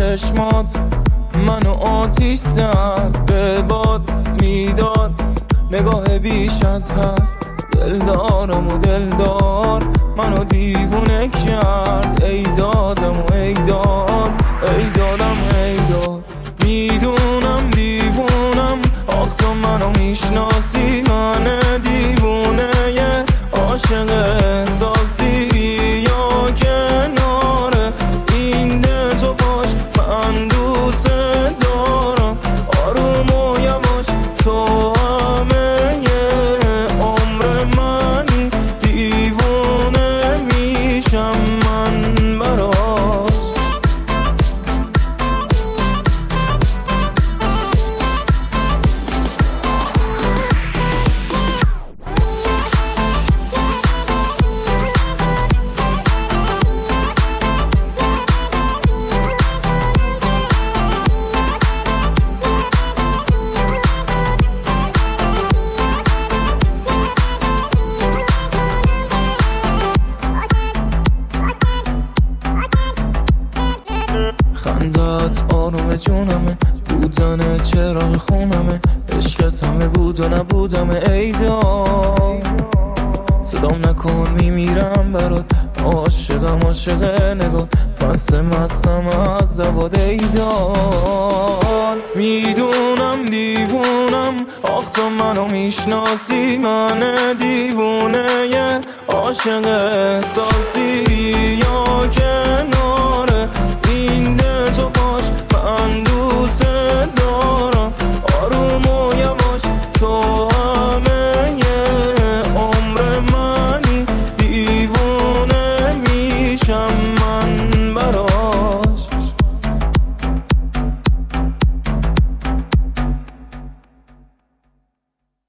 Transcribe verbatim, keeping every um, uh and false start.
چشمات منو آتیش زد به باد میداد نگاه بیش از حد دل دارم و دل دار منو دیوونه کرد ای دادم و ای داد ای دادم ای داد میدونم دیوونم آخ تو منو میشناسی من دیوونه یه عاشق احساسی یا کناره این ده تو باش من دوست دارم آروم و یواش تو همه یه عمر منی دیوونه میشم من برات خندت آروم جونمه بودن چراغ خونمه عشقت همه بود و نبودمه ای دار صدام نکن میمیرم برات عاشقم عاشق نگاه مست مستم از زباد ای دار میدونم دیوونم آخ تو منو میشناسی من دیوونه یه عاشق احساسی